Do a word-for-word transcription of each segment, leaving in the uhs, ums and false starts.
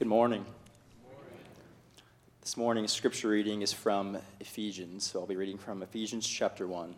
Good morning. This morning's scripture reading is from Ephesians, so I'll be reading from Ephesians chapter one.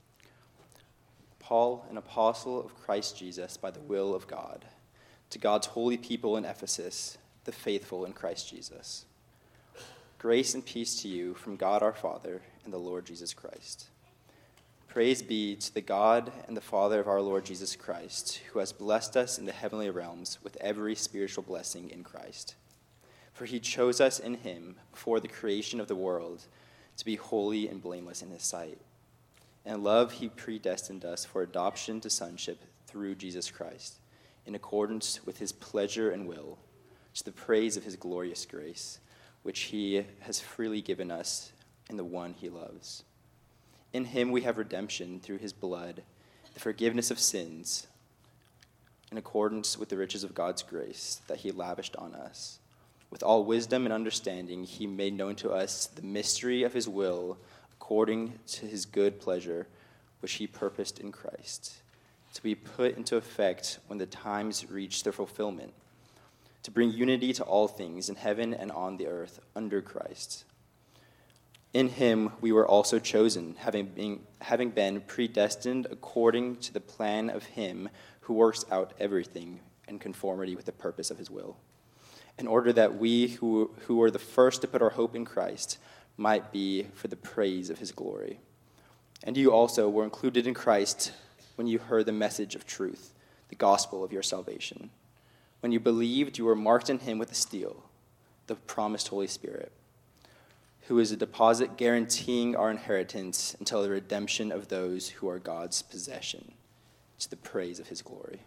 Paul, an apostle of Christ Jesus by the will of God, to God's holy people in Ephesus, the faithful in Christ Jesus. Grace and peace to you from God our Father and the Lord Jesus Christ. Praise be to the God and the Father of our Lord Jesus Christ, who has blessed us in the heavenly realms with every spiritual blessing in Christ. For he chose us in him before the creation of the world to be holy and blameless in his sight. In love he predestined us for adoption to sonship through Jesus Christ, in accordance with his pleasure and will, to the praise of his glorious grace, which he has freely given us in the one he loves. In him we have redemption through his blood, the forgiveness of sins, in accordance with the riches of God's grace that he lavished on us. With all wisdom and understanding, he made known to us the mystery of his will, according to his good pleasure, which he purposed in Christ, to be put into effect when the times reach their fulfillment, to bring unity to all things in heaven and on the earth under Christ. In him we were also chosen, having been, having been predestined according to the plan of him who works out everything in conformity with the purpose of his will, in order that we who, who were the first to put our hope in Christ might be for the praise of his glory. And you also were included in Christ when you heard the message of truth, the gospel of your salvation. When you believed, you were marked in him with a seal, the promised Holy Spirit, who is a deposit guaranteeing our inheritance until the redemption of those who are God's possession, to the praise of his glory.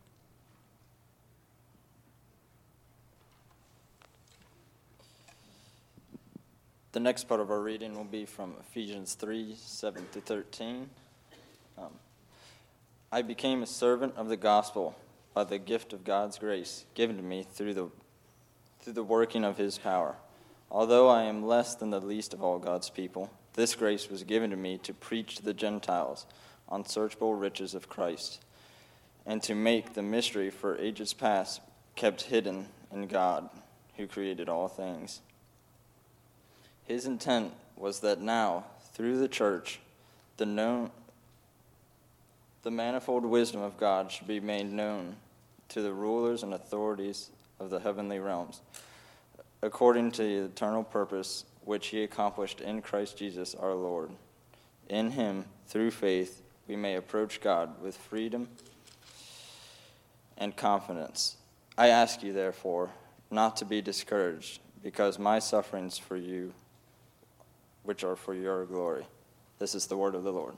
The next part of our reading will be from Ephesians three, seven to thirteen. Um, I became a servant of the gospel by the gift of God's grace given to me through the through the working of his power. Although I am less than the least of all God's people, this grace was given to me to preach to the Gentiles unsearchable riches of Christ, and to make the mystery for ages past kept hidden in God, who created all things. His intent was that now, through the church, the known, the manifold wisdom of God should be made known to the rulers and authorities of the heavenly realms, according to the eternal purpose which he accomplished in Christ Jesus our Lord. In him, through faith, we may approach God with freedom and confidence. I ask you, therefore, not to be discouraged, because my sufferings for you, which are for your glory. This is the word of the Lord.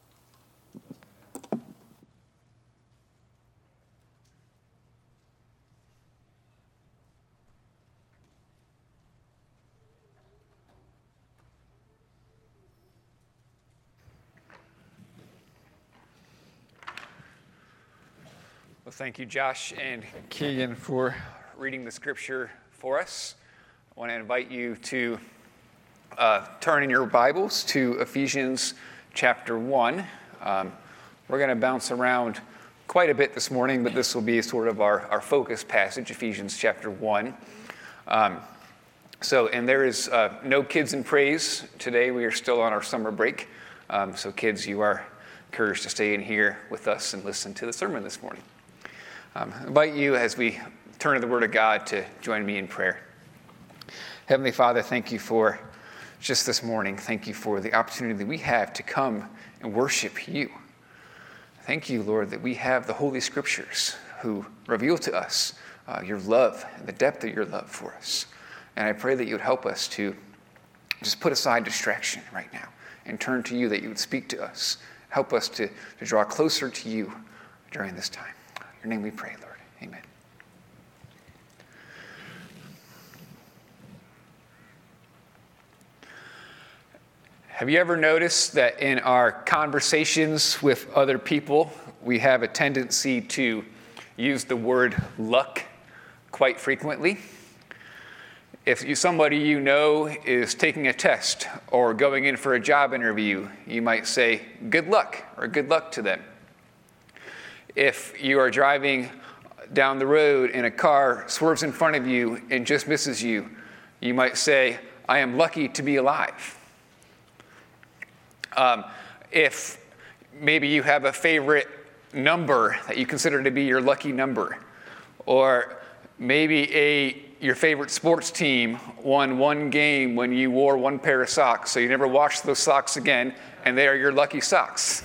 Well, thank you, Josh and Keegan, for reading the scripture for us. I want to invite you to uh, turn in your Bibles to Ephesians chapter one. Um, we're going to bounce around quite a bit this morning, but this will be sort of our, our focus passage, Ephesians chapter one. Um, so, and there is uh, no kids in praise today. We are still on our summer break. Um, so, kids, you are encouraged to stay in here with us and listen to the sermon this morning. Um, I invite you, as we turn to the Word of God, to join me in prayer. Heavenly Father, thank you for just this morning. Thank you for the opportunity that we have to come and worship you. Thank you, Lord, that we have the Holy Scriptures who reveal to us uh, your love and the depth of your love for us. And I pray that you would help us to just put aside distraction right now and turn to you, that you would speak to us. Help us to, to draw closer to you during this time. In your name we pray, Lord. Amen. Have you ever noticed that in our conversations with other people, we have a tendency to use the word luck quite frequently? If you, somebody you know is taking a test or going in for a job interview, you might say, good luck, or good luck to them. If you are driving down the road and a car swerves in front of you and just misses you, you might say, I am lucky to be alive. Um, if maybe you have a favorite number that you consider to be your lucky number, or maybe a your favorite sports team won one game when you wore one pair of socks, so you never washed those socks again, and they are your lucky socks.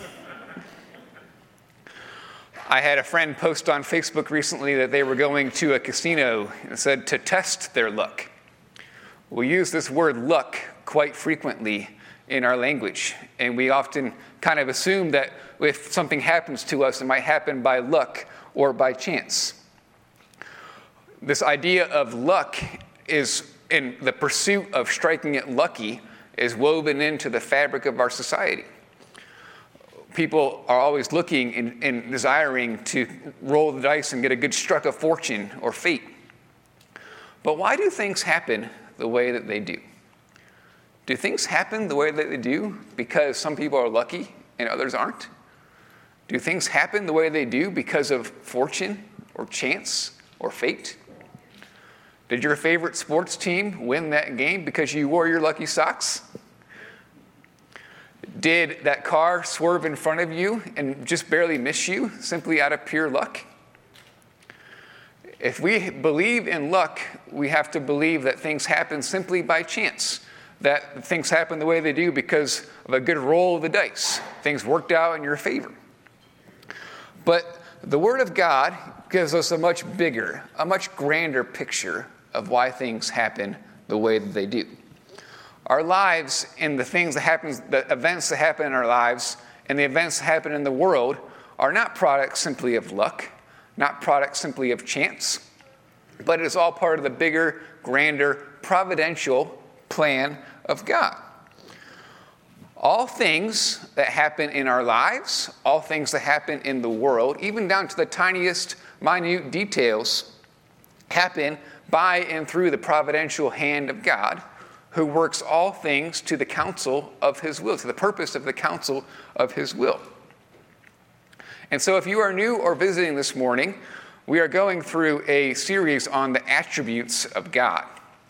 I had a friend post on Facebook recently that they were going to a casino and said to test their luck. We use this word luck quite frequently in our language, and we often kind of assume that if something happens to us, it might happen by luck or by chance. This idea of luck is, in the pursuit of striking it lucky, is woven into the fabric of our society. People are always looking and, and desiring to roll the dice and get a good stroke of fortune or fate. But why do things happen the way that they do? Do things happen the way that they do because some people are lucky and others aren't? Do things happen the way they do because of fortune or chance or fate? Did your favorite sports team win that game because you wore your lucky socks? Did that car swerve in front of you and just barely miss you simply out of pure luck? If we believe in luck, we have to believe that things happen simply by chance, that things happen the way they do because of a good roll of the dice. Things worked out in your favor. But the Word of God gives us a much bigger, a much grander picture of why things happen the way that they do. Our lives and the things that happen, the events that happen in our lives and the events that happen in the world are not products simply of luck, not products simply of chance, but it is all part of the bigger, grander, providential plan of God. All things that happen in our lives, all things that happen in the world, even down to the tiniest, minute details, happen by and through the providential hand of God, who works all things to the counsel of his will, to the purpose of the counsel of his will. And so if you are new or visiting this morning, we are going through a series on the attributes of God.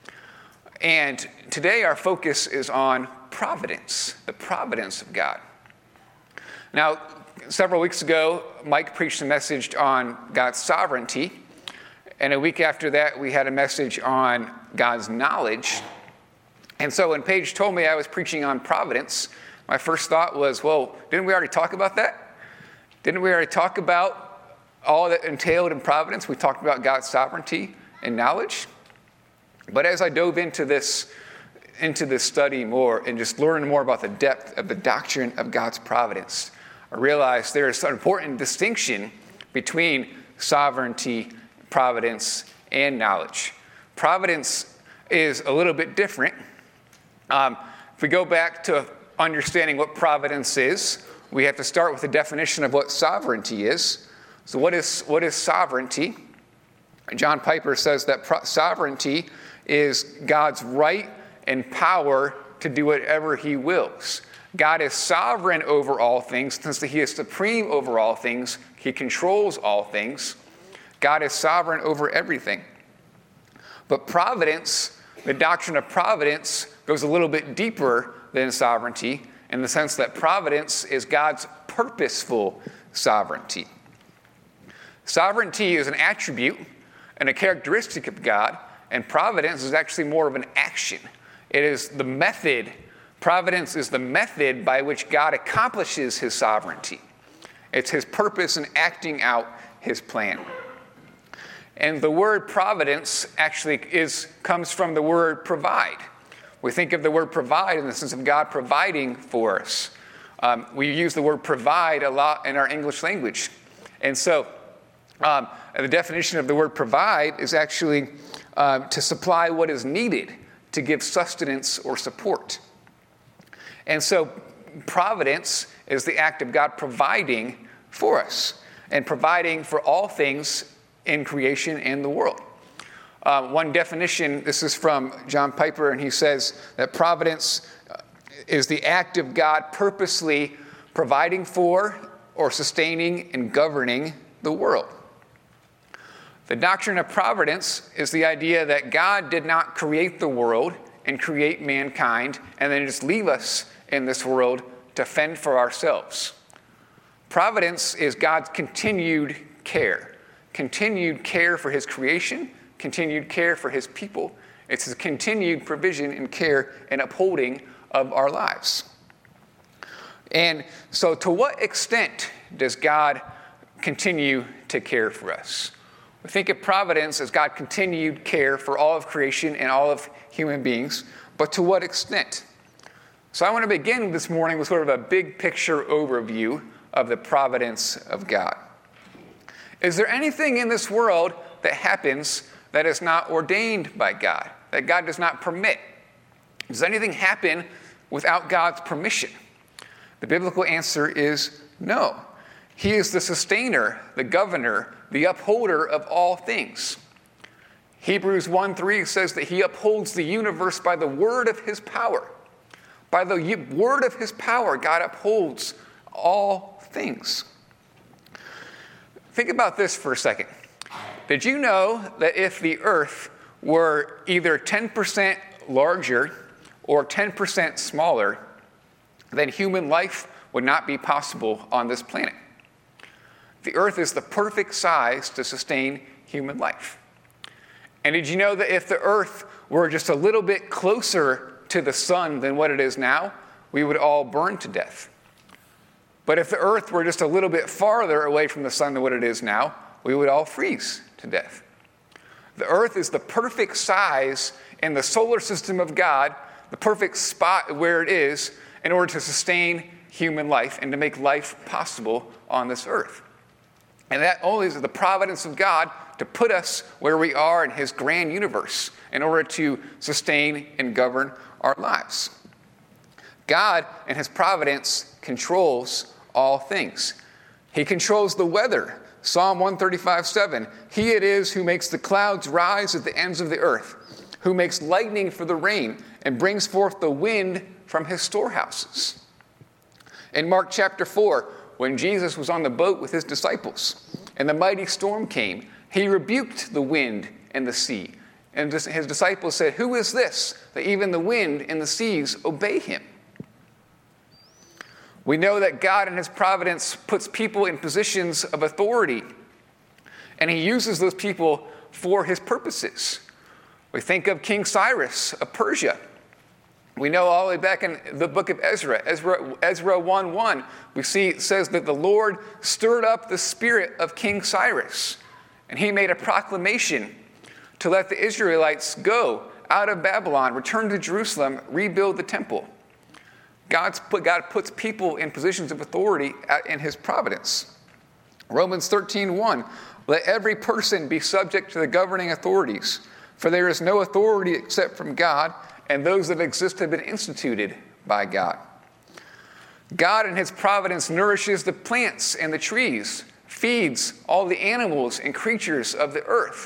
And today our focus is on providence, the providence of God. Now, several weeks ago, Mike preached a message on God's sovereignty. And a week after that, we had a message on God's knowledge. And so when Paige told me I was preaching on providence, my first thought was, well, didn't we already talk about that? Didn't we already talk about all that entailed in providence? We talked about God's sovereignty and knowledge. But as I dove into this, into this study more and just learned more about the depth of the doctrine of God's providence, I realized there is an important distinction between sovereignty, providence, and knowledge. Providence is a little bit different. Um, if we go back to understanding what providence is, we have to start with the definition of what sovereignty is. So what is, what is sovereignty? John Piper says that pro- sovereignty is God's right and power to do whatever he wills. God is sovereign over all things. Since he is supreme over all things, he controls all things. God is sovereign over everything. But providence, the doctrine of providence, goes a little bit deeper than sovereignty in the sense that providence is God's purposeful sovereignty. Sovereignty is an attribute and a characteristic of God, and providence is actually more of an action. It is the method, providence is the method by which God accomplishes his sovereignty. It's his purpose in acting out his plan. And the word providence actually is comes from the word provide. We think of the word provide in the sense of God providing for us. Um, we use the word provide a lot in our English language. And so um, the definition of the word provide is actually uh, to supply what is needed to give sustenance or support. And so providence is the act of God providing for us and providing for all things in creation and the world. Uh, one definition, this is from John Piper, and he says that providence is the act of God purposely providing for or sustaining and governing the world. The doctrine of providence is the idea that God did not create the world and create mankind and then just leave us in this world to fend for ourselves. Providence is God's continued care, continued care for his creation, continued care for his people. It's a continued provision and care and upholding of our lives. And so to what extent does God continue to care for us? We think of providence as God continued care for all of creation and all of human beings, but to what extent? So I want to begin this morning with sort of a big picture overview of the providence of God. Is there anything in this world that happens that is not ordained by God, that God does not permit? Does anything happen without God's permission? The biblical answer is no. He is the sustainer, the governor, the upholder of all things. Hebrews one three says that he upholds the universe by the word of his power. By the word of his power, God upholds all things. Think about this for a second. Did you know that if the earth were either ten percent larger or ten percent smaller, then human life would not be possible on this planet? The earth is the perfect size to sustain human life. And did you know that if the earth were just a little bit closer to the sun than what it is now, we would all burn to death? But if the earth were just a little bit farther away from the sun than what it is now, we would all freeze to death. The earth is the perfect size in the solar system of God, the perfect spot where it is in order to sustain human life and to make life possible on this earth. And that only is the providence of God to put us where we are in his grand universe in order to sustain and govern our lives. God, in his providence, controls all things. He controls the weather. Psalm one thirty-five seven, he it is who makes the clouds rise at the ends of the earth, who makes lightning for the rain and brings forth the wind from his storehouses. In Mark chapter four, when Jesus was on the boat with his disciples and the mighty storm came, he rebuked the wind and the sea. And his disciples said, "Who is this that even the wind and the seas obey him?" We know that God in his providence puts people in positions of authority, and he uses those people for his purposes. We think of King Cyrus of Persia. We know all the way back in the book of Ezra, Ezra, Ezra one one, we see it says that the Lord stirred up the spirit of King Cyrus, and he made a proclamation to let the Israelites go out of Babylon, return to Jerusalem, rebuild the temple. God's put, God puts people in positions of authority in his providence. Romans thirteen one, let every person be subject to the governing authorities, for there is no authority except from God, and those that exist have been instituted by God. God in his providence nourishes the plants and the trees, feeds all the animals and creatures of the earth.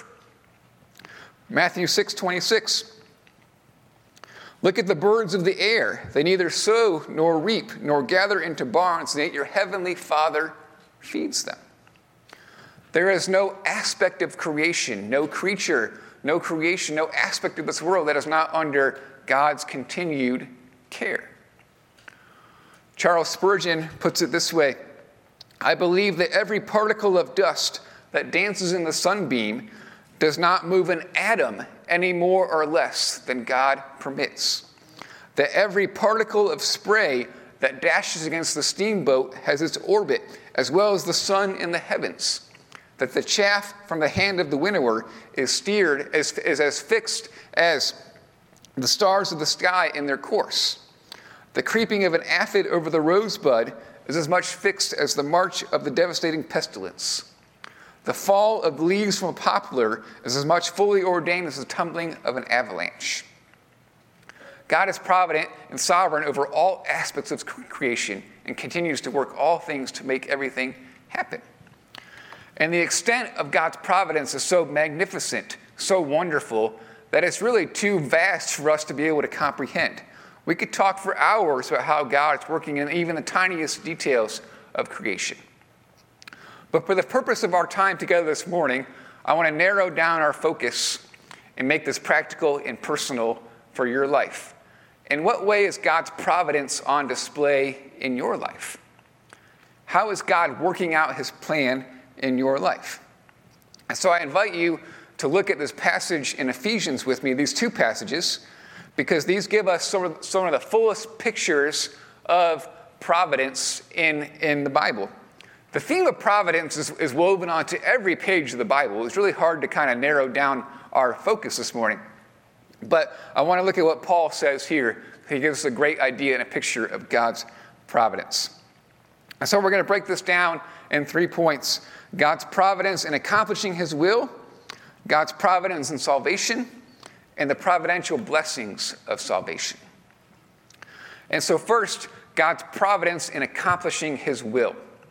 Matthew six twenty-six, look at the birds of the air. They neither sow nor reap nor gather into barns, and yet your heavenly Father feeds them. There is no aspect of creation, no creature, no creation, no aspect of this world that is not under God's continued care. Charles Spurgeon puts it this way, I believe that every particle of dust that dances in the sunbeam does not move an atom any more or less than God permits. That every particle of spray that dashes against the steamboat has its orbit, as well as the sun in the heavens. That the chaff from the hand of the winnower is steered, is, is as fixed as the stars of the sky in their course. The creeping of an aphid over the rosebud is as much fixed as the march of the devastating pestilence. The fall of leaves from a poplar is as much fully ordained as the tumbling of an avalanche. God is provident and sovereign over all aspects of creation and continues to work all things to make everything happen. And the extent of God's providence is so magnificent, so wonderful, that it's really too vast for us to be able to comprehend. We could talk for hours about how God is working in even the tiniest details of creation. But for the purpose of our time together this morning, I want to narrow down our focus and make this practical and personal for your life. In what way is God's providence on display in your life? How is God working out his plan in your life? And so I invite you to look at this passage in Ephesians with me, these two passages, because these give us some of, some of the fullest pictures of providence in, in the Bible. The theme of providence is, is woven onto every page of the Bible. It's really hard to kind of narrow down our focus this morning. But I want to look at what Paul says here. He gives us a great idea and a picture of God's providence. And so we're going to break this down in three points. God's providence in accomplishing his will, God's providence in salvation, and the providential blessings of salvation. And so first, God's providence in accomplishing his will.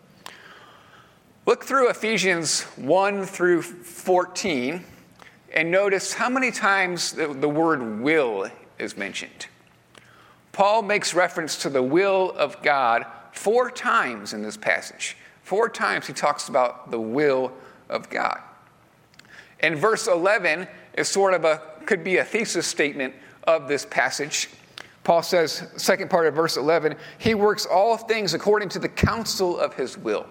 Look through Ephesians one through fourteen and notice how many times the, the word will is mentioned. Paul makes reference to the will of God four times in this passage. Four times he talks about the will of God. And verse eleven is sort of a, could be a thesis statement of this passage. Paul says, second part of verse eleven, he works all things according to the counsel of his will.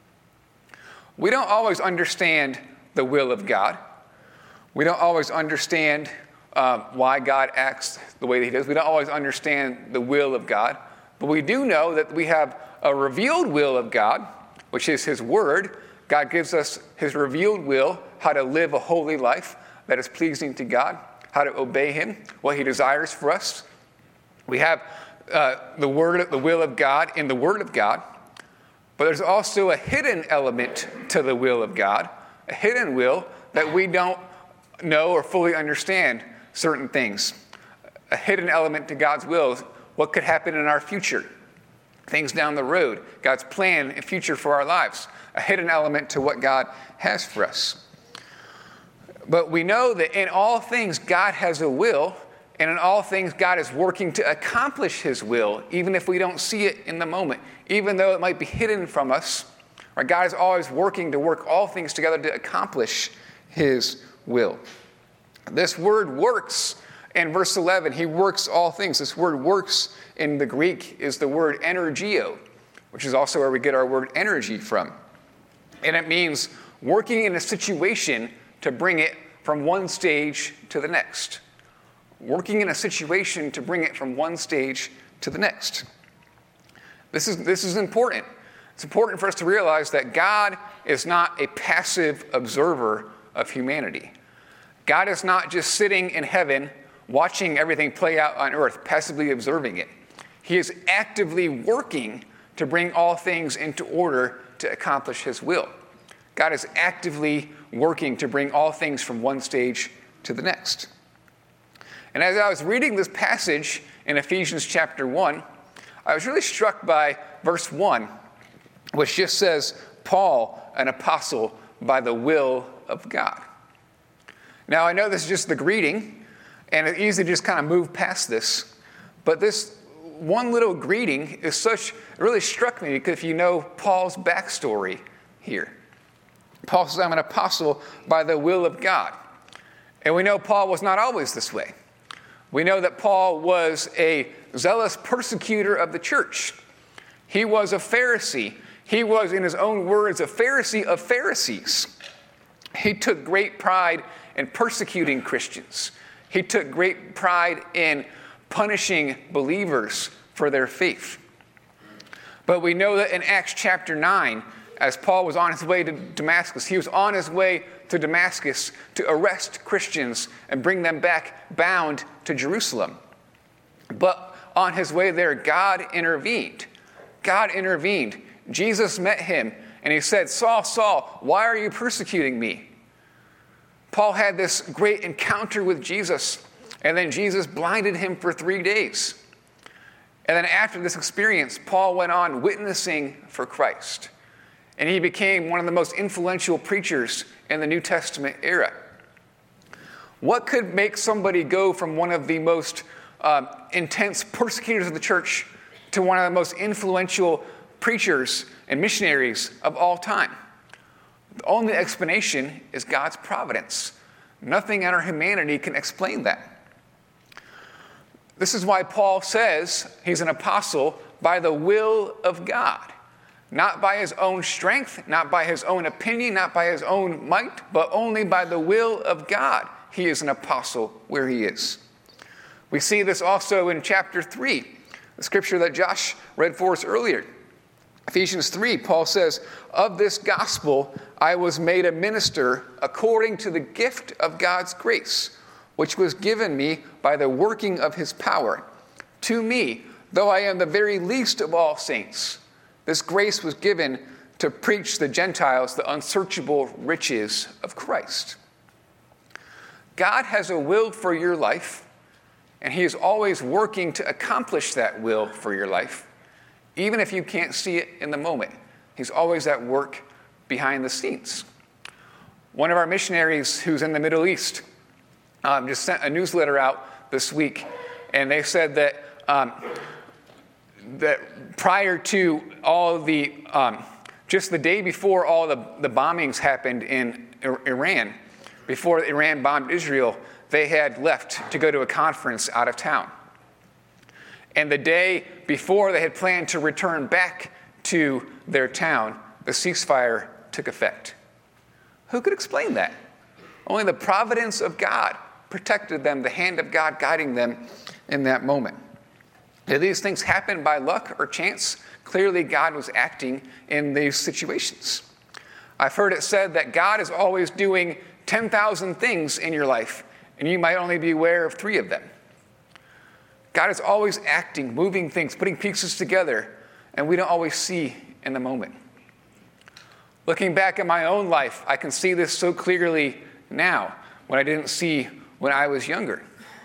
We don't always understand the will of God. We don't always understand uh, why God acts the way that he does. We don't always understand the will of God. But we do know that we have a revealed will of God, which is his word. God gives us his revealed will, how to live a holy life that is pleasing to God, how to obey him, what he desires for us. We have uh, the word, the will of God in the word of God. But there's also a hidden element to the will of God, a hidden will that we don't know or fully understand certain things. A hidden element to God's will is what could happen in our future, things down the road, God's plan and future for our lives, a hidden element to what God has for us. But we know that in all things, God has a will, and in all things, God is working to accomplish his will, even if we don't see it in the moment, even though it might be hidden from us. Right? God is always working to work all things together to accomplish his will. This word works in verse eleven. He works all things. This word works in the Greek is the word energio, which is also where we get our word energy from. And it means working in a situation to bring it from one stage to the next. Working in a situation to bring it from one stage to the next. This is, this is important. It's important for us to realize that God is not a passive observer of humanity. God is not just sitting in heaven watching everything play out on earth, passively observing it. He is actively working to bring all things into order to accomplish his will. God is actively working to bring all things from one stage to the next. And as I was reading this passage in Ephesians chapter one, I was really struck by verse one, which just says, Paul, an apostle by the will of God. Now, I know this is just the greeting, and it's easy to just kind of move past this, but this one little greeting is such, it really struck me because if you know Paul's backstory here. Paul says, I'm an apostle by the will of God. And we know Paul was not always this way. We know that Paul was a zealous persecutor of the church. He was a Pharisee. He was, in his own words, a Pharisee of Pharisees. He took great pride in persecuting Christians. He took great pride in punishing believers for their faith. But we know that in Acts chapter nine, as Paul was on his way to Damascus, he was on his way to Damascus to arrest Christians and bring them back bound to Jerusalem. But on his way there, God intervened. God intervened. Jesus met him and he said, Saul, Saul, why are you persecuting me? Paul had this great encounter with Jesus, and then Jesus blinded him for three days. And then after this experience, Paul went on witnessing for Christ. And he became one of the most influential preachers in the New Testament era. What could make somebody go from one of the most uh, intense persecutors of the church to one of the most influential preachers and missionaries of all time? The only explanation is God's providence. Nothing in our humanity can explain that. This is why Paul says he's an apostle by the will of God. Not by his own strength, not by his own opinion, not by his own might, but only by the will of God. He is an apostle where he is. We see this also in chapter three, the scripture that Josh read for us earlier. Ephesians three, Paul says, "Of this gospel I was made a minister according to the gift of God's grace, which was given me by the working of his power. To me, though I am the very least of all saints, this grace was given to preach to the Gentiles the unsearchable riches of Christ." God has a will for your life, and he is always working to accomplish that will for your life, even if you can't see it in the moment. He's always at work behind the scenes. One of our missionaries who's in the Middle East um, just sent a newsletter out this week, and they said that um, that prior to all the, um, just the day before all the, the bombings happened in Iran, before Iran bombed Israel, they had left to go to a conference out of town. And the day before they had planned to return back to their town, the ceasefire took effect. Who could explain that? Only the providence of God protected them, the hand of God guiding them in that moment. Did these things happen by luck or chance? Clearly, God was acting in these situations. I've heard it said that God is always doing ten thousand things in your life, and you might only be aware of three of them. God is always acting, moving things, putting pieces together, and we don't always see in the moment. Looking back at my own life, I can see this so clearly now when I didn't see when I was younger.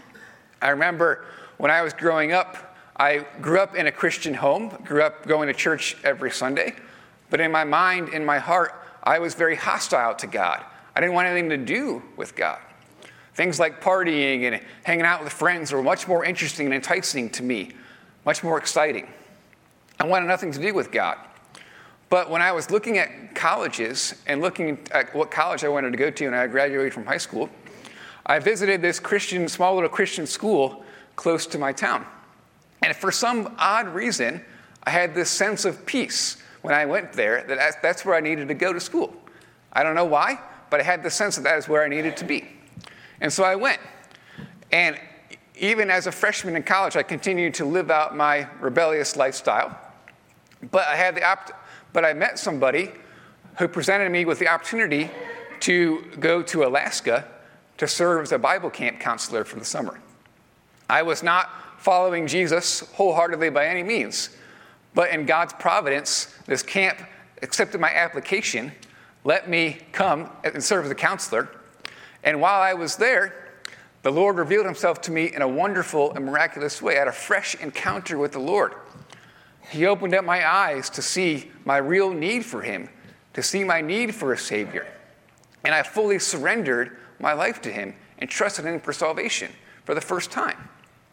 I remember when I was growing up, I grew up in a Christian home, grew up going to church every Sunday, but in my mind, in my heart, I was very hostile to God. I didn't want anything to do with God. Things like partying and hanging out with friends were much more interesting and enticing to me, much more exciting. I wanted nothing to do with God. But when I was looking at colleges and looking at what college I wanted to go to when I graduated from high school, I visited this Christian, small little Christian school close to my town. And for some odd reason, I had this sense of peace when I went there, that that's where I needed to go to school. I don't know why, but I had the sense that that is where I needed to be. And so I went. And even as a freshman in college, I continued to live out my rebellious lifestyle. But I had the op- but I met somebody who presented me with the opportunity to go to Alaska to serve as a Bible camp counselor for the summer. I was not following Jesus wholeheartedly by any means, but in God's providence, this camp accepted my application, let me come and serve as a counselor. And while I was there, the Lord revealed himself to me in a wonderful and miraculous way. I had a fresh encounter with the Lord. He opened up my eyes to see my real need for him, to see my need for a Savior. And I fully surrendered my life to him and trusted him for salvation for the first time.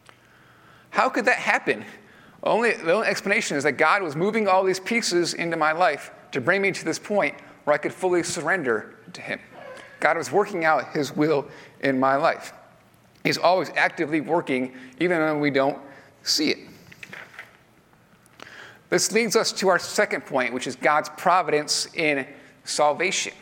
How could that happen? Only, the only explanation is that God was moving all these pieces into my life to bring me to this point where I could fully surrender to him. God was working out his will in my life. He's always actively working, even when we don't see it. This leads us to our second point, which is God's providence in salvation.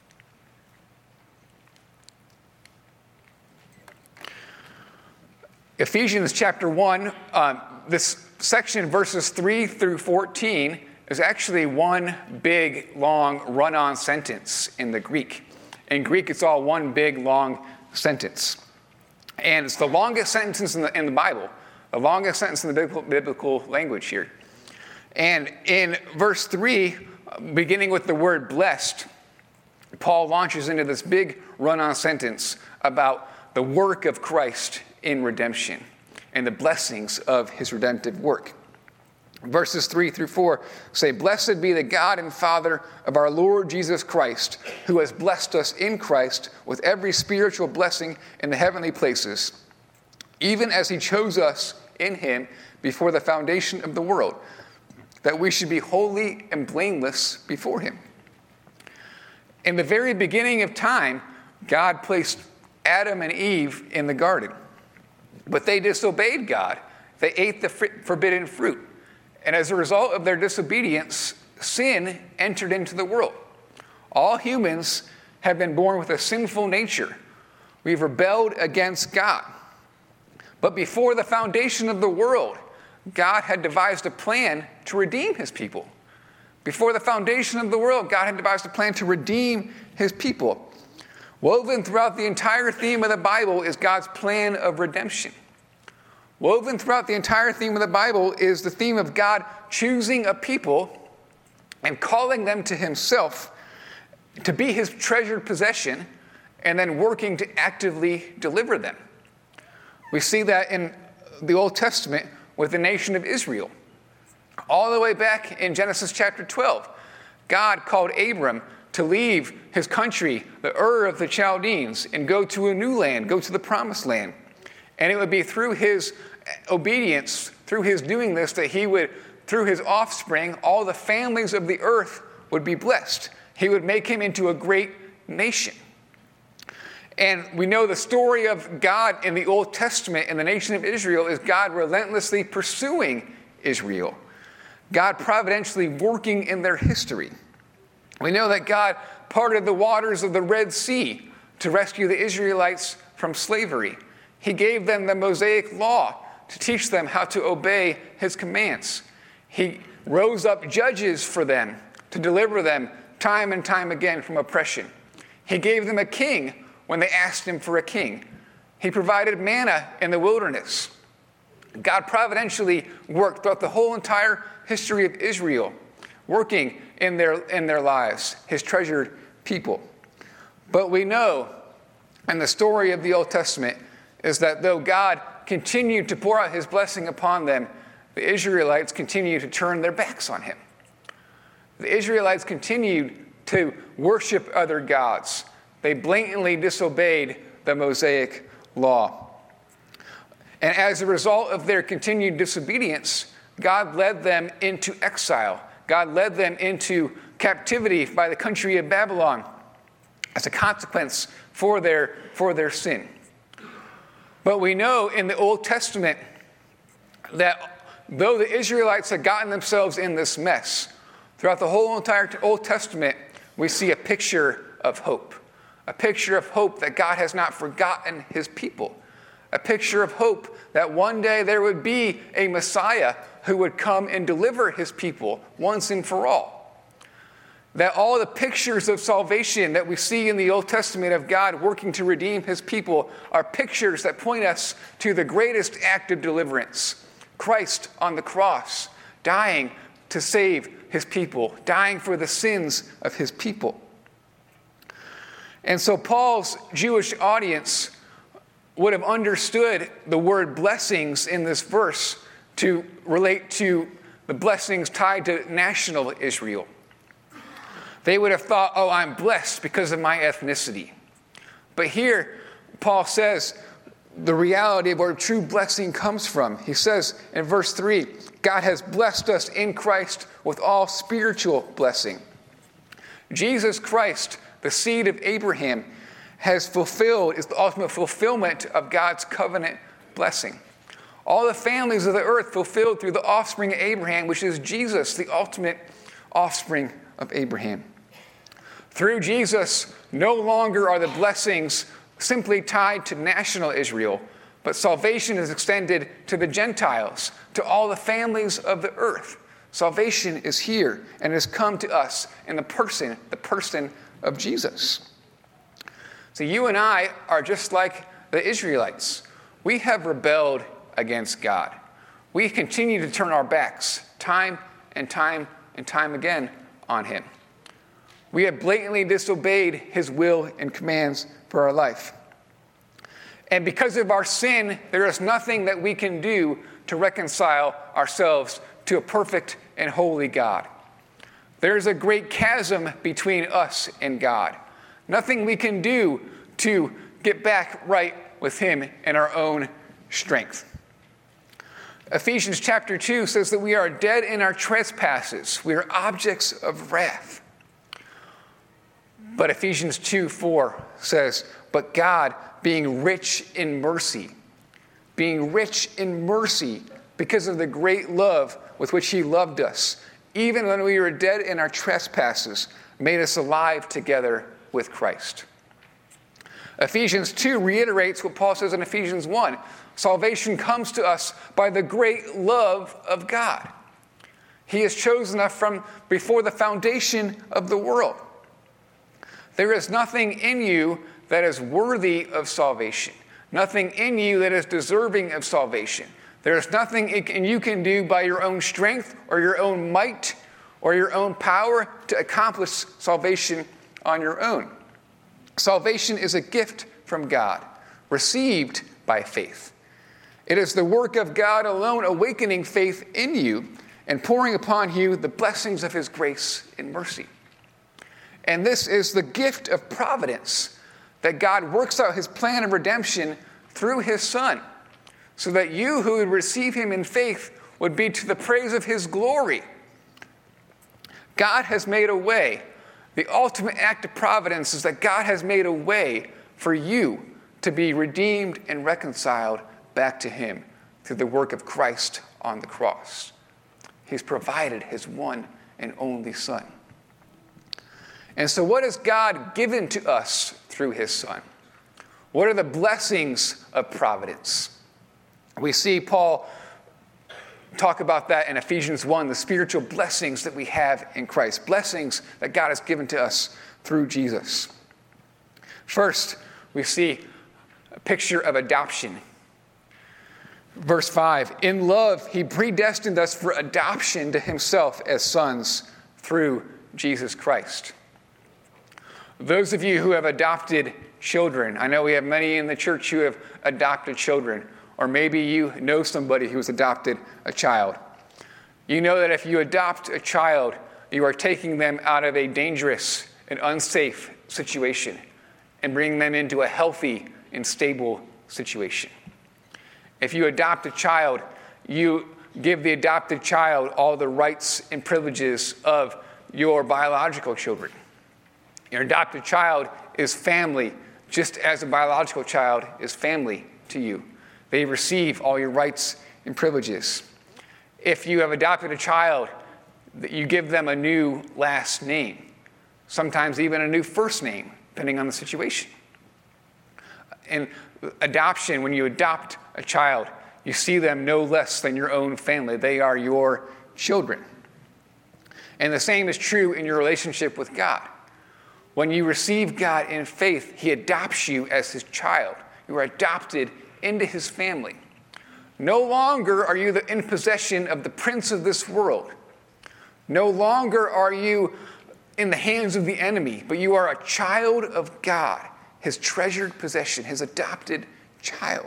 Ephesians chapter one, um, this section, verses three through fourteen, is actually one big, long, run-on sentence in the Greek. In Greek, it's all one big, long sentence. And it's the longest sentence in the, in the Bible, the longest sentence in the biblical, biblical language here. And in verse three, beginning with the word blessed, Paul launches into this big run-on sentence about the work of Christ in redemption and the blessings of his redemptive work. Verses three through four say, "Blessed be the God and Father of our Lord Jesus Christ, who has blessed us in Christ with every spiritual blessing in the heavenly places, even as he chose us in him before the foundation of the world, that we should be holy and blameless before him." In the very beginning of time, God placed Adam and Eve in the garden. But they disobeyed God. They ate the forbidden fruit. And as a result of their disobedience, sin entered into the world. All humans have been born with a sinful nature. We've rebelled against God. But before the foundation of the world, God had devised a plan to redeem his people. Before the foundation of the world, God had devised a plan to redeem his people. Woven throughout the entire theme of the Bible is God's plan of redemption. Woven throughout the entire theme of the Bible is the theme of God choosing a people and calling them to himself to be his treasured possession and then working to actively deliver them. We see that in the Old Testament with the nation of Israel. All the way back in Genesis chapter twelve, God called Abram to leave his country, the Ur of the Chaldeans, and go to a new land, go to the promised land. And it would be through his obedience, through his doing this, that he would, through his offspring, all the families of the earth would be blessed. He would make him into a great nation. And we know the story of God in the Old Testament and the nation of Israel is God relentlessly pursuing Israel. God providentially working in their history. We know that God parted the waters of the Red Sea to rescue the Israelites from slavery. He gave them the Mosaic law to teach them how to obey his commands. He rose up judges for them to deliver them time and time again from oppression. He gave them a king when they asked him for a king. He provided manna in the wilderness. God providentially worked throughout the whole entire history of Israel, working in their, in their lives, his treasured people. But we know, and the story of the Old Testament is that though God continued to pour out his blessing upon them, the Israelites continued to turn their backs on him. The Israelites continued to worship other gods. They blatantly disobeyed the Mosaic law. And as a result of their continued disobedience, God led them into exile. God led them into captivity by the country of Babylon as a consequence for their, for their sin. But we know in the Old Testament that though the Israelites had gotten themselves in this mess, throughout the whole entire Old Testament, we see a picture of hope. A picture of hope that God has not forgotten his people. A picture of hope that one day there would be a Messiah who would come and deliver his people once and for all. That all the pictures of salvation that we see in the Old Testament of God working to redeem his people are pictures that point us to the greatest act of deliverance. Christ on the cross, dying to save his people, dying for the sins of his people. And so Paul's Jewish audience would have understood the word blessings in this verse to relate to the blessings tied to national Israel. They would have thought, oh, I'm blessed because of my ethnicity. But here, Paul says the reality of where true blessing comes from. He says in verse three, God has blessed us in Christ with all spiritual blessing. Jesus Christ, the seed of Abraham, has fulfilled, is the ultimate fulfillment of God's covenant blessing. All the families of the earth fulfilled through the offspring of Abraham, which is Jesus, the ultimate offspring of Abraham. Through Jesus, no longer are the blessings simply tied to national Israel, but salvation is extended to the Gentiles, to all the families of the earth. Salvation is here and has come to us in the person, the person of Jesus. So you and I are just like the Israelites. We have rebelled against God. We continue to turn our backs time and time and time again on him. We have blatantly disobeyed his will and commands for our life. And because of our sin, there is nothing that we can do to reconcile ourselves to a perfect and holy God. There is a great chasm between us and God. Nothing we can do to get back right with him in our own strength. Ephesians chapter two says that we are dead in our trespasses. We are objects of wrath. But Ephesians two four says, but God, being rich in mercy, being rich in mercy because of the great love with which he loved us, even when we were dead in our trespasses, made us alive together with Christ. Ephesians two reiterates what Paul says in Ephesians one. Salvation comes to us by the great love of God. He has chosen us from before the foundation of the world. There is nothing in you that is worthy of salvation, nothing in you that is deserving of salvation. There is nothing you can do by your own strength or your own might or your own power to accomplish salvation on your own. Salvation is a gift from God, received by faith. It is the work of God alone awakening faith in you and pouring upon you the blessings of his grace and mercy. And this is the gift of providence, that God works out his plan of redemption through his Son, so that you who would receive him in faith would be to the praise of his glory. God has made a way. The ultimate act of providence is that God has made a way for you to be redeemed and reconciled back to him through the work of Christ on the cross. He's provided his one and only Son. And so what has God given to us through his Son? What are the blessings of providence? We see Paul talk about that in Ephesians one, the spiritual blessings that we have in Christ, blessings that God has given to us through Jesus. First, we see a picture of adoption. Verse five, in love, he predestined us for adoption to himself as sons through Jesus Christ. Those of you who have adopted children, I know we have many in the church who have adopted children, or maybe you know somebody who's adopted a child. You know that if you adopt a child, you are taking them out of a dangerous and unsafe situation and bringing them into a healthy and stable situation. If you adopt a child, you give the adopted child all the rights and privileges of your biological children. Your adopted child is family, just as a biological child is family to you. They receive all your rights and privileges. If you have adopted a child, you give them a new last name, sometimes even a new first name, depending on the situation. In adoption, when you adopt a child, you see them no less than your own family. They are your children. And the same is true in your relationship with God. When you receive God in faith, he adopts you as his child. You are adopted into his family. No longer are you in possession of the prince of this world. No longer are you in the hands of the enemy, but you are a child of God, his treasured possession, his adopted child.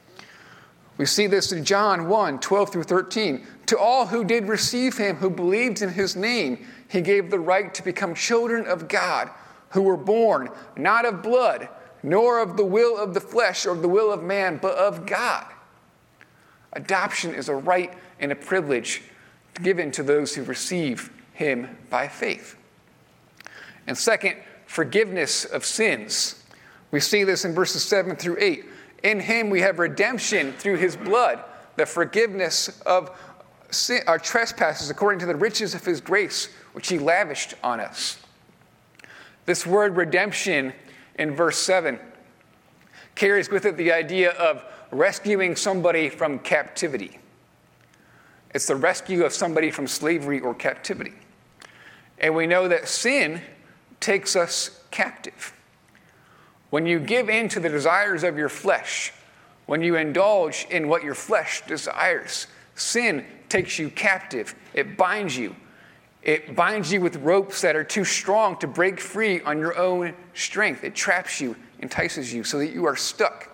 We see this in John one, twelve through thirteen. To all who did receive him, who believed in his name, he gave the right to become children of God, who were born not of blood, nor of the will of the flesh or the will of man, but of God. Adoption is a right and a privilege given to those who receive him by faith. And second, forgiveness of sins. We see this in verses seven through eight. In him we have redemption through his blood, the forgiveness of sin, our trespasses according to the riches of his grace, which he lavished on us. This word redemption in verse seven carries with it the idea of rescuing somebody from captivity. It's the rescue of somebody from slavery or captivity. And we know that sin takes us captive. When you give in to the desires of your flesh, when you indulge in what your flesh desires, sin takes you captive. It binds you. It binds you with ropes that are too strong to break free on your own strength. It traps you, entices you, so that you are stuck.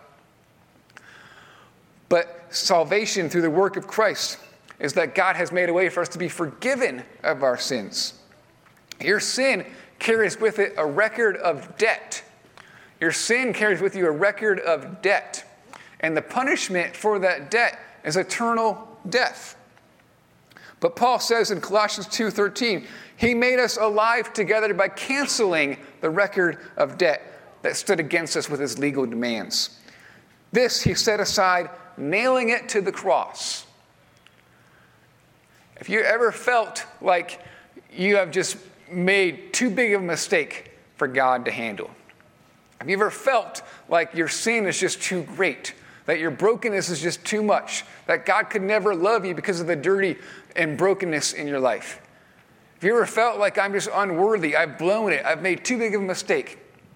But salvation through the work of Christ is that God has made a way for us to be forgiven of our sins. Your sin carries with it a record of debt. Your sin carries with you a record of debt. And the punishment for that debt is eternal death. But Paul says in Colossians two thirteen, he made us alive together by canceling the record of debt that stood against us with his legal demands. This he set aside, nailing it to the cross. If you ever felt like you have just made too big of a mistake for God to handle, have you ever felt like your sin is just too great, that your brokenness is just too much, that God could never love you because of the dirty and brokenness in your life? Have you ever felt like I'm just unworthy, I've blown it, I've made too big of a mistake?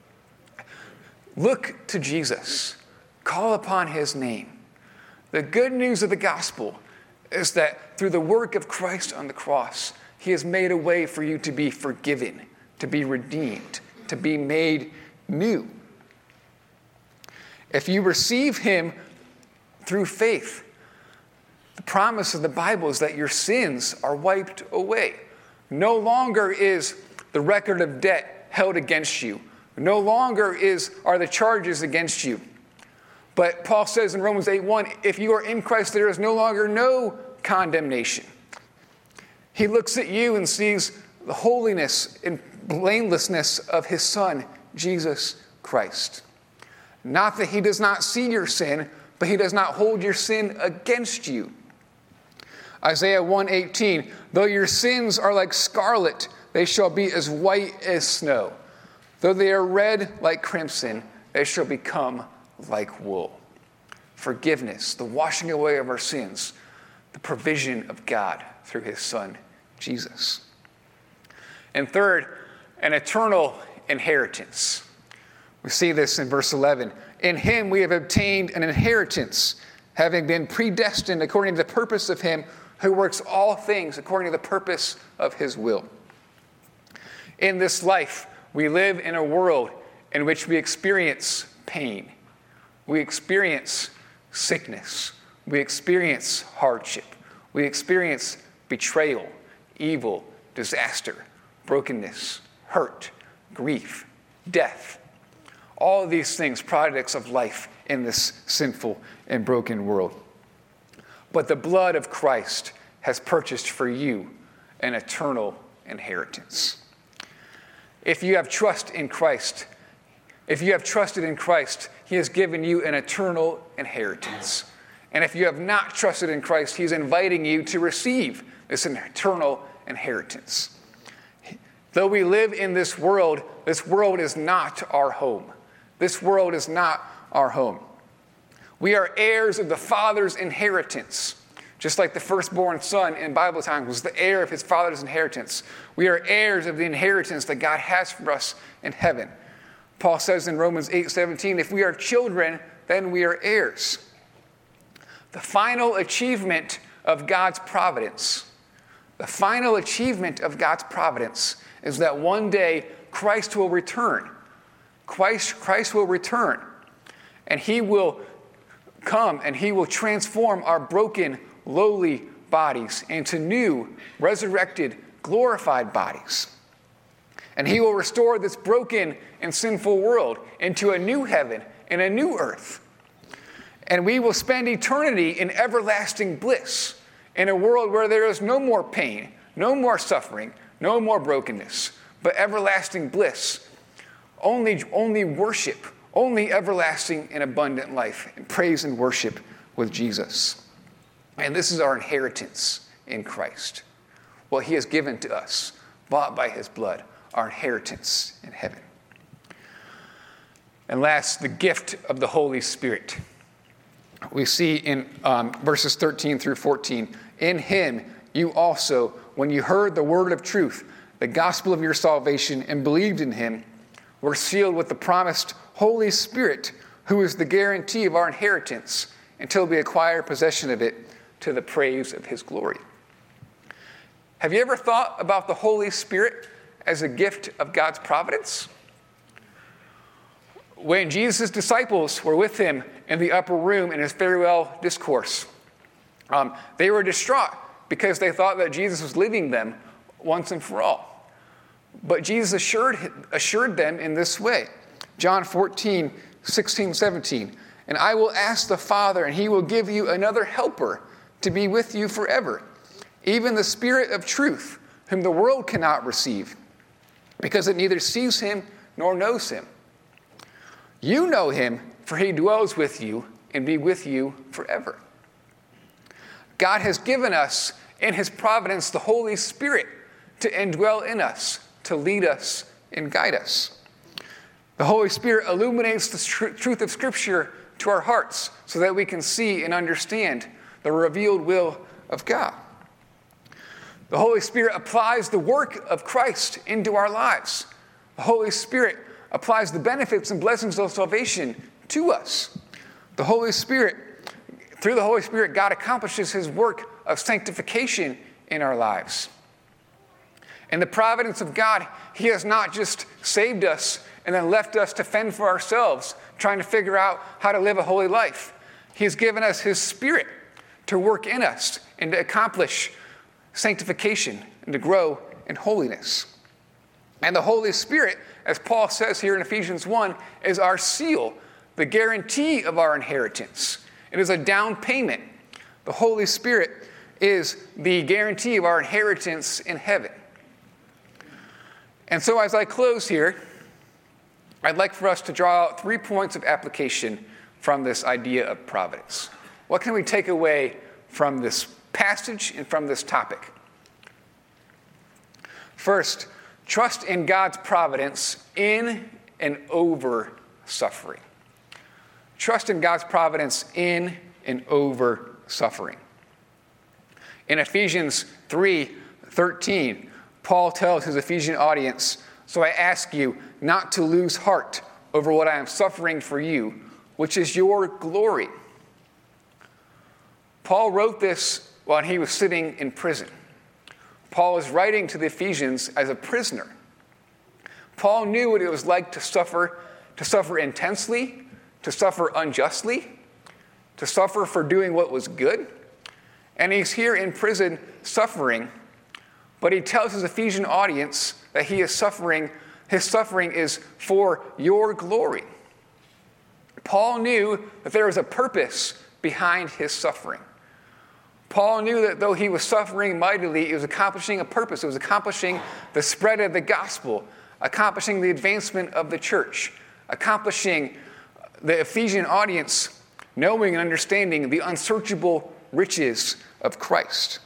Look to Jesus. Call upon his name. The good news of the gospel is that through the work of Christ on the cross, he has made a way for you to be forgiven, to be redeemed, to be made new. If you receive him through faith, the promise of the Bible is that your sins are wiped away. No longer is the record of debt held against you. No longer is are the charges against you. But Paul says in Romans eight one, if you are in Christ, there is no longer no condemnation. He looks at you and sees the holiness and blamelessness of his Son, Jesus Christ. Not that he does not see your sin, but he does not hold your sin against you. Isaiah one eighteen, though your sins are like scarlet, they shall be as white as snow. Though they are red like crimson, they shall become like wool. Forgiveness, the washing away of our sins, the provision of God through his Son, Jesus. And third, an eternal inheritance. We see this in verse eleven. In him we have obtained an inheritance, having been predestined according to the purpose of him who works all things according to the purpose of his will. In this life, we live in a world in which we experience pain. We experience sickness. We experience hardship. We experience betrayal, evil, disaster, brokenness, hurt, grief, death. All of these things, products of life in this sinful and broken world. But the blood of Christ has purchased for you an eternal inheritance. If you have trust in Christ, if you have trusted in Christ, he has given you an eternal inheritance. And if you have not trusted in Christ, he's inviting you to receive this eternal inheritance. Though we live in this world, this world is not our home. This world is not our home. We are heirs of the Father's inheritance. Just like the firstborn son in Bible times was the heir of his father's inheritance. We are heirs of the inheritance that God has for us in heaven. Paul says in Romans eight seventeen, if we are children, then we are heirs. The final achievement of God's providence, the final achievement of God's providence is that one day Christ will return. Christ, Christ will return, and he will come and he will transform our broken, lowly bodies into new, resurrected, glorified bodies. And he will restore this broken and sinful world into a new heaven and a new earth. And we will spend eternity in everlasting bliss in a world where there is no more pain, no more suffering, no more brokenness, but everlasting bliss. Only, only worship, only everlasting and abundant life, and praise and worship with Jesus. And this is our inheritance in Christ. What he has given to us, bought by his blood, our inheritance in heaven. And last, the gift of the Holy Spirit. We see in um, verses thirteen through fourteen, in him you also, when you heard the word of truth, the gospel of your salvation, and believed in him, were sealed with the promised Holy Spirit, who is the guarantee of our inheritance until we acquire possession of it to the praise of his glory. Have you ever thought about the Holy Spirit as a gift of God's providence? When Jesus' disciples were with him in the upper room in his farewell discourse, um, they were distraught because they thought that Jesus was leaving them once and for all. But Jesus assured, assured them in this way. John fourteen, sixteen, seventeen. And I will ask the Father, and he will give you another helper to be with you forever. even the Spirit of truth, whom the world cannot receive, because it neither sees him nor knows him. You know him, for he dwells with you and be with you forever. God has given us in his providence the Holy Spirit to indwell in us, to lead us and guide us. The Holy Spirit illuminates the tr- truth of Scripture to our hearts so that we can see and understand the revealed will of God. The Holy Spirit applies the work of Christ into our lives. The Holy Spirit applies the benefits and blessings of salvation to us. The Holy Spirit, through the Holy Spirit, God accomplishes his work of sanctification in our lives. In the providence of God, he has not just saved us and then left us to fend for ourselves, trying to figure out how to live a holy life. He's given us his Spirit to work in us and to accomplish sanctification and to grow in holiness. And the Holy Spirit, as Paul says here in Ephesians one, is our seal, the guarantee of our inheritance. It is a down payment. The Holy Spirit is the guarantee of our inheritance in heaven. And so as I close here, I'd like for us to draw out three points of application from this idea of providence. What can we take away from this passage and from this topic? First, trust in God's providence in and over suffering. Trust in God's providence in and over suffering. In Ephesians three thirteen, Paul tells his Ephesian audience, "So I ask you not to lose heart over what I am suffering for you, which is your glory." Paul wrote this while he was sitting in prison. Paul was writing to the Ephesians as a prisoner. Paul knew what it was like to suffer, to suffer intensely, to suffer unjustly, to suffer for doing what was good. And he's here in prison suffering, but he tells his Ephesian audience that he is suffering, his suffering is for your glory. Paul knew that there was a purpose behind his suffering. Paul knew that though he was suffering mightily, it was accomplishing a purpose. It was accomplishing the spread of the gospel, accomplishing the advancement of the church, accomplishing the Ephesian audience knowing and understanding the unsearchable riches of Christ.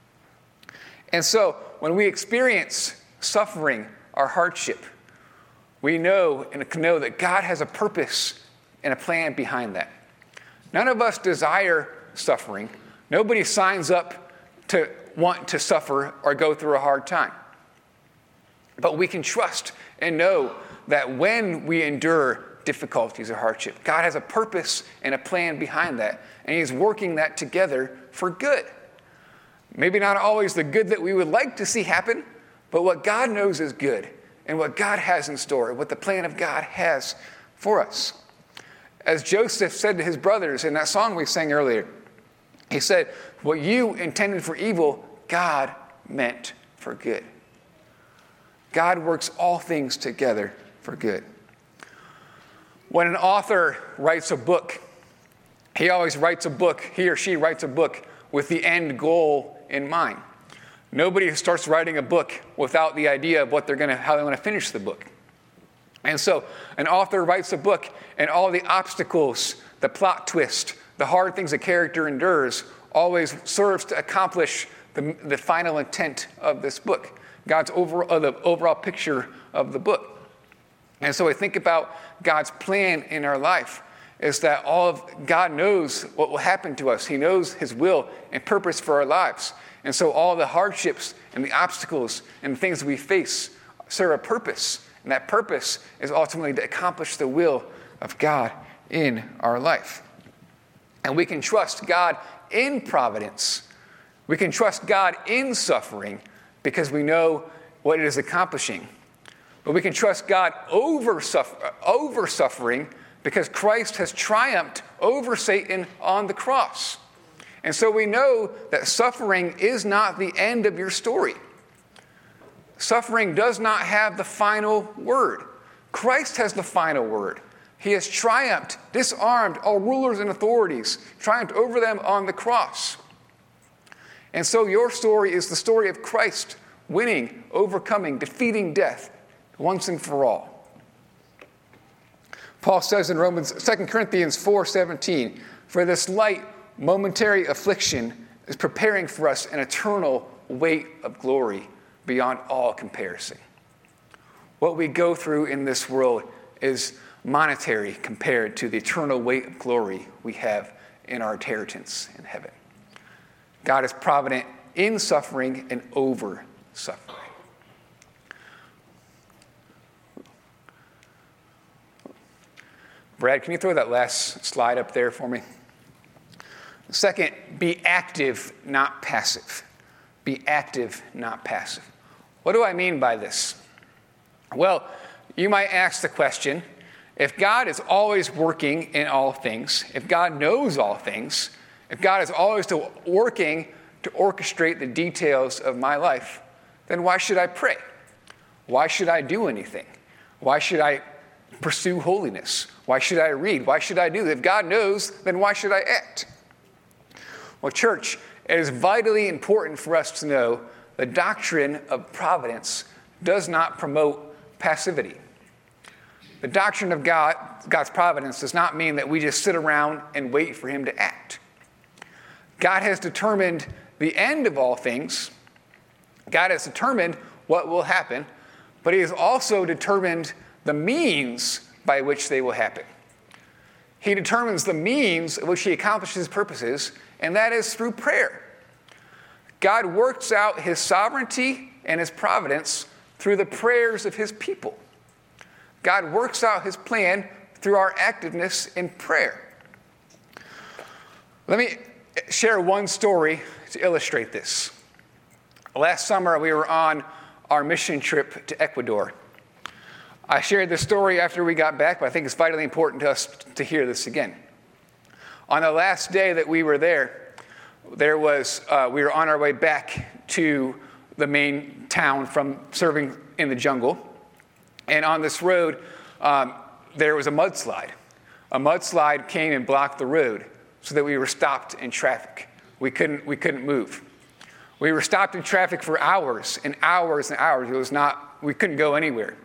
And so when we experience suffering or hardship, we know and can know that God has a purpose and a plan behind that. None of us desire suffering. Nobody signs up to want to suffer or go through a hard time. But we can trust and know that when we endure difficulties or hardship, God has a purpose and a plan behind that, and he's working that together for good. Maybe not always the good that we would like to see happen, but what God knows is good, and what God has in store, what the plan of God has for us. As Joseph said to his brothers in that song we sang earlier, he said, "What you intended for evil, God meant for good." God works all things together for good. When an author writes a book, he always writes a book, he or she writes a book with the end goal in mind. Nobody starts writing a book without the idea of what they're going to, how they want to finish the book. And so an author writes a book, and all the obstacles, the plot twist, the hard things a character endures always serves to accomplish the, the final intent of this book, God's overall, uh, the overall picture of the book. And so I think about God's plan in our life is that all of God knows what will happen to us. He knows his will and purpose for our lives. And so all the hardships and the obstacles and the things we face serve a purpose. And that purpose is ultimately to accomplish the will of God in our life. And we can trust God in providence. We can trust God in suffering because we know what it is accomplishing. But we can trust God over, suffer, over suffering because Christ has triumphed over Satan on the cross. And so we know that suffering is not the end of your story. Suffering does not have the final word. Christ has the final word. He has triumphed, disarmed all rulers and authorities, triumphed over them on the cross. And so your story is the story of Christ winning, overcoming, defeating death once and for all. Paul says in Romans, Second Corinthians four seventeen, for this light momentary affliction is preparing for us an eternal weight of glory beyond all comparison. What we go through in this world is monetary compared to the eternal weight of glory we have in our inheritance in heaven. God is provident in suffering and over suffering. Brad, can you throw that last slide up there for me? Second, be active, not passive. Be active, not passive. What do I mean by this? Well, you might ask the question, if God is always working in all things, if God knows all things, if God is always to working to orchestrate the details of my life, then why should I pray? Why should I do anything? Why should I pursue holiness? Why should I read? Why should I do this? If God knows, then why should I act? Well, church, it is vitally important for us to know the doctrine of providence does not promote passivity. The doctrine of God, God's providence does not mean that we just sit around and wait for him to act. God has determined the end of all things. God has determined what will happen, but he has also determined the means by which they will happen. He determines the means of which he accomplishes his purposes, and that is through prayer. God works out his sovereignty and his providence through the prayers of his people. God works out his plan through our activeness in prayer. Let me share one story to illustrate this. Last summer, we were on our mission trip to Ecuador. I shared this story after we got back, but I think it's vitally important to us to hear this again. On the last day that we were there, there was uh, we were on our way back to the main town from serving in the jungle. And on this road, um, there was a mudslide. A mudslide came and blocked the road so that we were stopped in traffic. We couldn't, we couldn't move. We were stopped in traffic for hours and hours and hours. It was not, we couldn't go anywhere.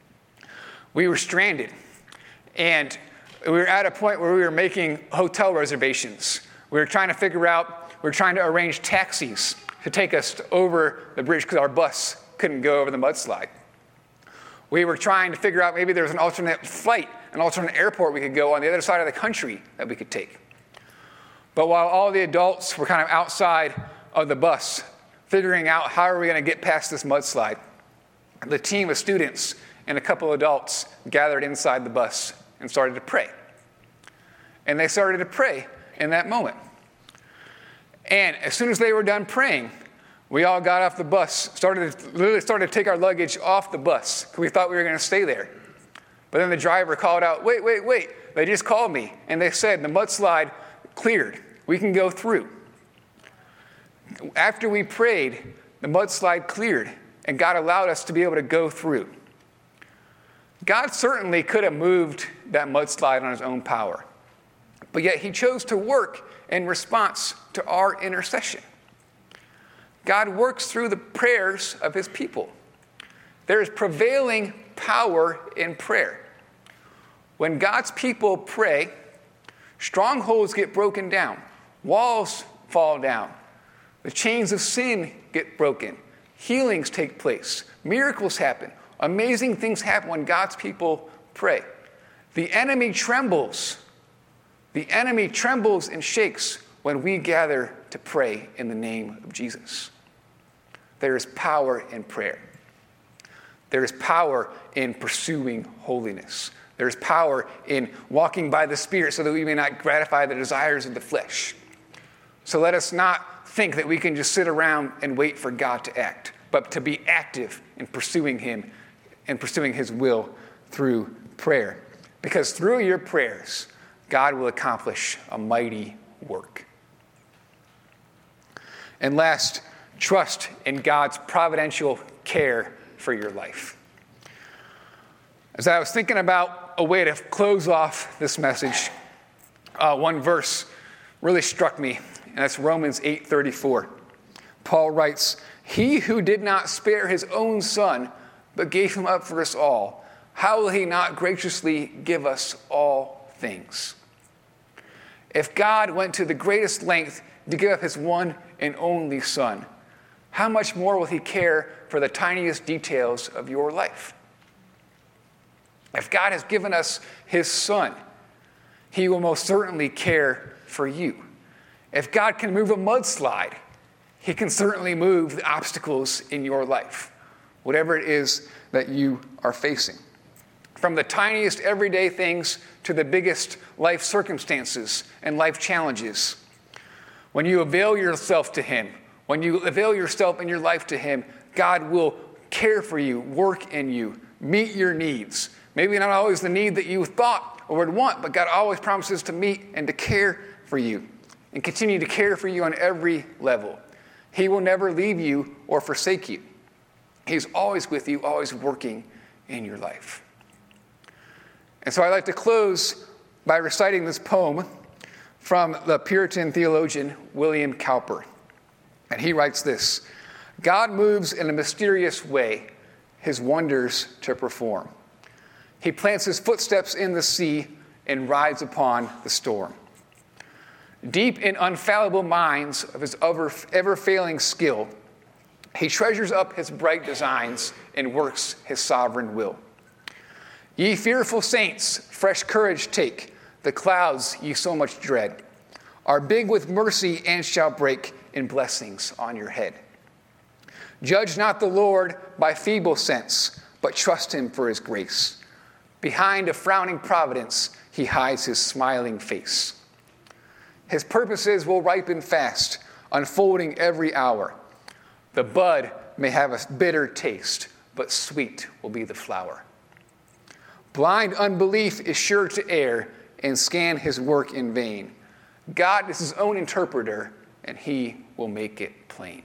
We were stranded. And we were at a point where we were making hotel reservations. We were trying to figure out, we were trying to arrange taxis to take us over the bridge because our bus couldn't go over the mudslide. We were trying to figure out maybe there was an alternate flight, an alternate airport we could go on the other side of the country that we could take. But while all the adults were kind of outside of the bus, figuring out how are we going to get past this mudslide, the team of students and a couple of adults gathered inside the bus and started to pray. And they started to pray in that moment. And as soon as they were done praying, we all got off the bus, started to, literally started to take our luggage off the bus because we thought we were going to stay there. But then the driver called out, wait, wait, wait. They just called me, and they said the mudslide cleared. We can go through. After we prayed, the mudslide cleared, and God allowed us to be able to go through. God certainly could have moved that mudslide on his own power, but yet he chose to work in response to our intercession. God works through the prayers of his people. There is prevailing power in prayer. When God's people pray, strongholds get broken down, walls fall down, the chains of sin get broken, healings take place, miracles happen, amazing things happen when God's people pray. The enemy trembles. The enemy trembles and shakes when we gather to pray in the name of Jesus. There is power in prayer. There is power in pursuing holiness. There is power in walking by the Spirit so that we may not gratify the desires of the flesh. So let us not think that we can just sit around and wait for God to act, but to be active in pursuing him and pursuing his will through prayer. Because through your prayers, God will accomplish a mighty work. And last, trust in God's providential care for your life. As I was thinking about a way to close off this message, uh, one verse really struck me, and that's Romans eight thirty-four. Paul writes, "He who did not spare his own son, but gave him up for us all, how will he not graciously give us all things?" If God went to the greatest length to give up his one and only son, how much more will he care for the tiniest details of your life? If God has given us his son, he will most certainly care for you. If God can move a mudslide, he can certainly move the obstacles in your life, whatever it is that you are facing. From the tiniest everyday things to the biggest life circumstances and life challenges. When you avail yourself to him, when you avail yourself in your life to him, God will care for you, work in you, meet your needs. Maybe not always the need that you thought or would want, but God always promises to meet and to care for you and continue to care for you on every level. He will never leave you or forsake you. He's always with you, always working in your life. And so I'd like to close by reciting this poem from the Puritan theologian William Cowper. And he writes this: "God moves in a mysterious way, his wonders to perform. He plants his footsteps in the sea and rides upon the storm. Deep in unfallible minds of his ever-failing skill, he treasures up his bright designs and works his sovereign will. Ye fearful saints, fresh courage take. The clouds ye so much dread are big with mercy and shall break in blessings on your head. Judge not the Lord by feeble sense, but trust him for his grace. Behind a frowning providence, he hides his smiling face. His purposes will ripen fast, unfolding every hour. The bud may have a bitter taste, but sweet will be the flower. Blind unbelief is sure to err and scan his work in vain. God is his own interpreter, and he will make it plain."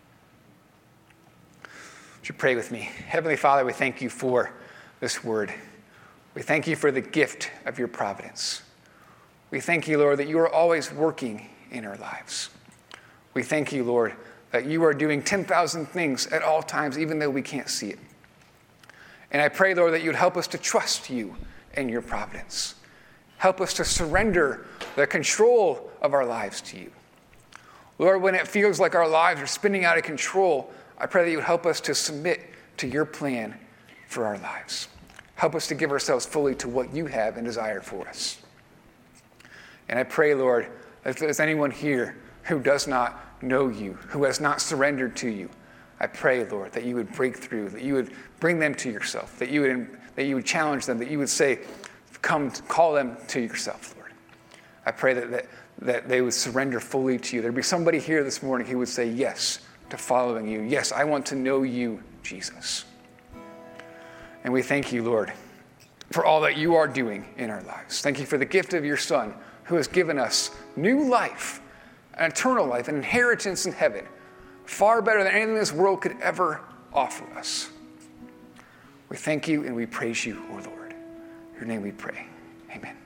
Would you pray with me? Heavenly Father, we thank you for this word. We thank you for the gift of your providence. We thank you, Lord, that you are always working in our lives. We thank you, Lord, that you are doing ten thousand things at all times, even though we can't see it. And I pray, Lord, that you would help us to trust you and your providence. Help us to surrender the control of our lives to you. Lord, when it feels like our lives are spinning out of control, I pray that you would help us to submit to your plan for our lives. Help us to give ourselves fully to what you have and desire for us. And I pray, Lord, if there's anyone here who does not know you, who has not surrendered to you, I pray, Lord, that you would break through, that you would bring them to yourself, that you would, that you would challenge them, that you would say, come, call them to yourself, Lord. I pray that, that, that they would surrender fully to you. There'd be somebody here this morning who would say yes to following you. Yes, I want to know you, Jesus. And we thank you, Lord, for all that you are doing in our lives. Thank you for the gift of your Son, who has given us new life, an eternal life, an inheritance in heaven, far better than anything this world could ever offer us. We thank you and we praise you, O Lord. In your name we pray. Amen.